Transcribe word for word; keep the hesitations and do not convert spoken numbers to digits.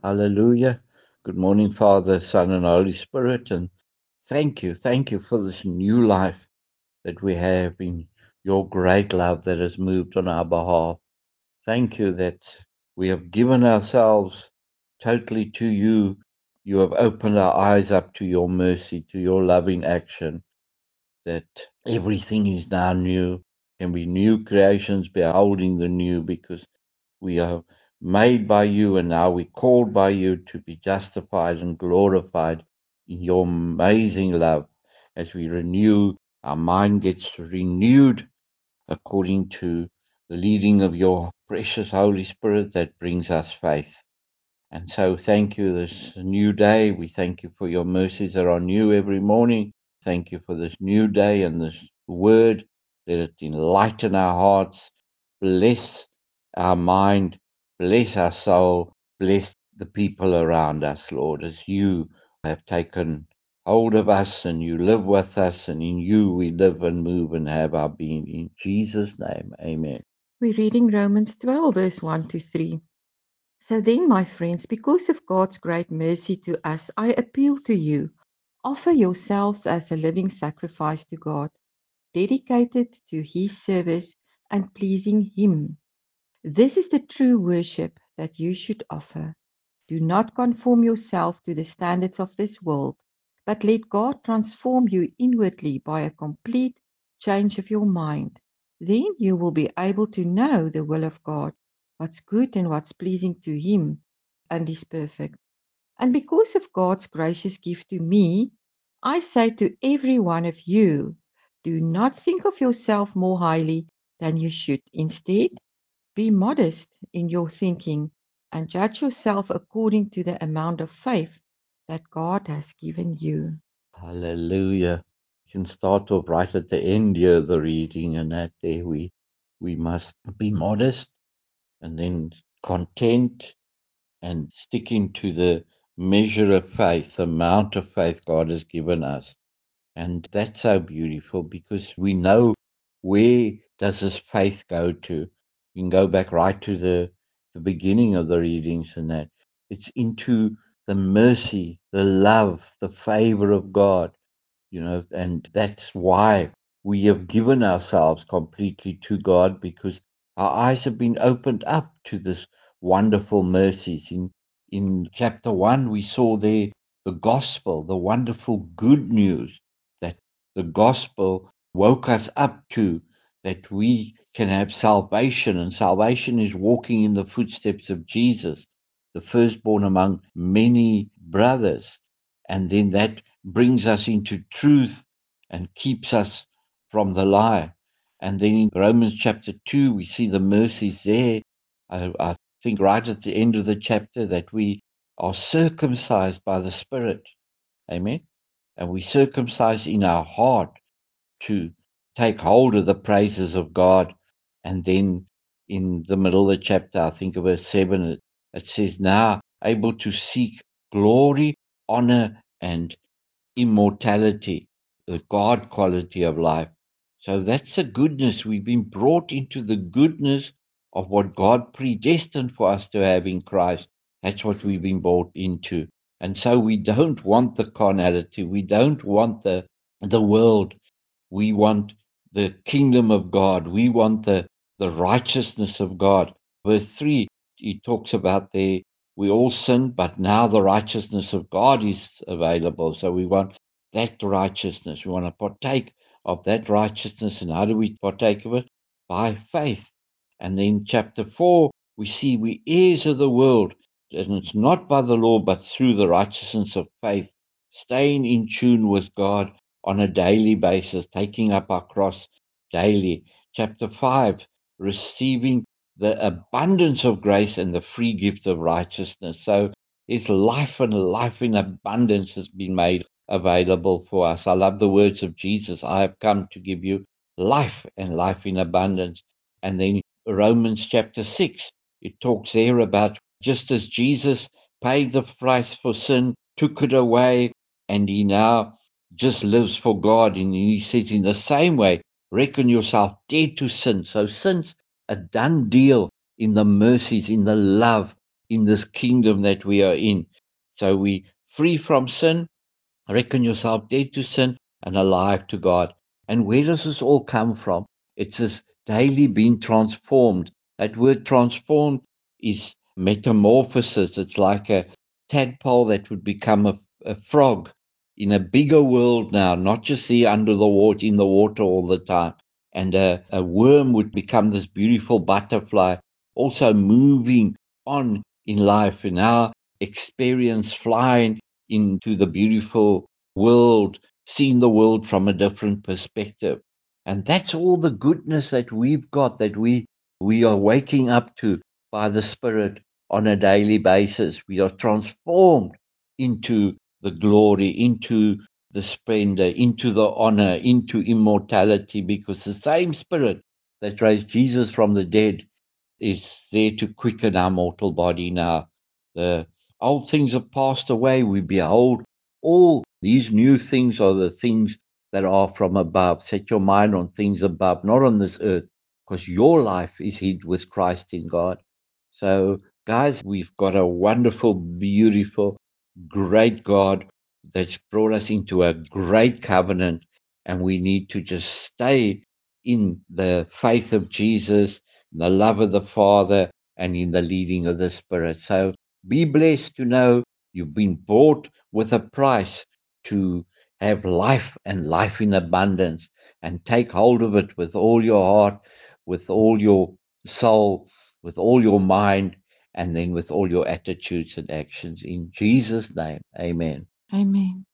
Hallelujah. Good morning, Father, Son, and Holy Spirit. And thank you. Thank you for this new life that we have in your great love that has moved on our behalf. Thank you that we have given ourselves totally to you. You have opened our eyes up to your mercy, to your loving action, that everything is now new. Can be new creations beholding the new because we are made by you, and now we're called by you to be justified and glorified in your amazing love. As we renew, our mind gets renewed according to the leading of your precious Holy Spirit that brings us faith. And so thank you this new day. We thank you for your mercies that are new every morning. Thank you for this new day and this word. Let it enlighten our hearts, bless our mind, bless our soul, bless the people around us, Lord, as you have taken hold of us and you live with us, and in you we live and move and have our being. In Jesus' name, amen. We're reading Romans twelve, verse one to three. So then, my friends, because of God's great mercy to us, I appeal to you. Offer yourselves as a living sacrifice to God, dedicated to His service and pleasing Him. This is the true worship that you should offer. Do not conform yourself to the standards of this world, but let God transform you inwardly by a complete change of your mind. Then you will be able to know the will of God, what's good and what's pleasing to Him, and is perfect. And because of God's gracious gift to me, I say to every one of you, do not think of yourself more highly than you should. Instead, be modest in your thinking and judge yourself according to the amount of faith that God has given you. Hallelujah. You can start off right at the end here, the reading, and that there we we must be modest and then content and sticking to the measure of faith, the amount of faith God has given us. And that's so beautiful because we know where does this faith go to. You can go back right to the, the beginning of the readings and that. It's into the mercy, the love, the favor of God, you know, and that's why we have given ourselves completely to God, because our eyes have been opened up to this wonderful mercies. In in chapter one, we saw there the gospel, the wonderful good news that the gospel woke us up to, that we can have salvation, and salvation is walking in the footsteps of Jesus, the firstborn among many brothers. And then that brings us into truth and keeps us from the lie. And then in Romans chapter two, we see the mercies there. I, I think right at the end of the chapter that we are circumcised by the Spirit. Amen. And we circumcise in our heart to take hold of the praises of God. And then in the middle of the chapter, I think of verse seven, it, it says, now able to seek glory, honor, and immortality, the God quality of life. So that's the goodness. We've been brought into the goodness of what God predestined for us to have in Christ. That's what we've been brought into. And so we don't want the carnality. We don't want the the world. We want the kingdom of God. We want the, the righteousness of God. Verse three, he talks about there, we all sin, but now the righteousness of God is available. So we want that righteousness. We want to partake of that righteousness. And how do we partake of it? By faith. And then chapter four, we see we heirs of the world. And it's not by the law, but through the righteousness of faith, staying in tune with God on a daily basis, taking up our cross daily. Chapter five, receiving the abundance of grace and the free gift of righteousness. So it's life, and life in abundance has been made available for us. I love the words of Jesus. I have come to give you life and life in abundance. And then Romans chapter six, it talks there about just as Jesus paid the price for sin, took it away, and he now just lives for God. And he says, in the same way, reckon yourself dead to sin. So sin's a done deal in the mercies, in the love, in this kingdom that we are in. So we free from sin, reckon yourself dead to sin and alive to God. And where does this all come from? It's this daily being transformed. That word transformed is metamorphosis. It's like a tadpole that would become a, a frog in a bigger world now, not just here under the water, in the water all the time. And a, a worm would become this beautiful butterfly, also moving on in life in our experience, flying into the beautiful world, seeing the world from a different perspective. And that's all the goodness that we've got, that we we are waking up to by the Spirit on a daily basis. We are transformed into the glory, into the splendor, into the honor, into immortality, because the same Spirit that raised Jesus from the dead is there to quicken our mortal body now. The old things have passed away. We behold all these new things are the things that are from above. Set your mind on things above, not on this earth, because your life is hid with Christ in God. So, guys, we've got a wonderful, beautiful, great God that's brought us into a great covenant, and we need to just stay in the faith of Jesus, in the love of the Father, and in the leading of the Spirit. So be blessed to know you've been bought with a price to have life and life in abundance, and take hold of it with all your heart, with all your soul, with all your mind, and then with all your attitudes and actions. In Jesus' name, amen. Amen.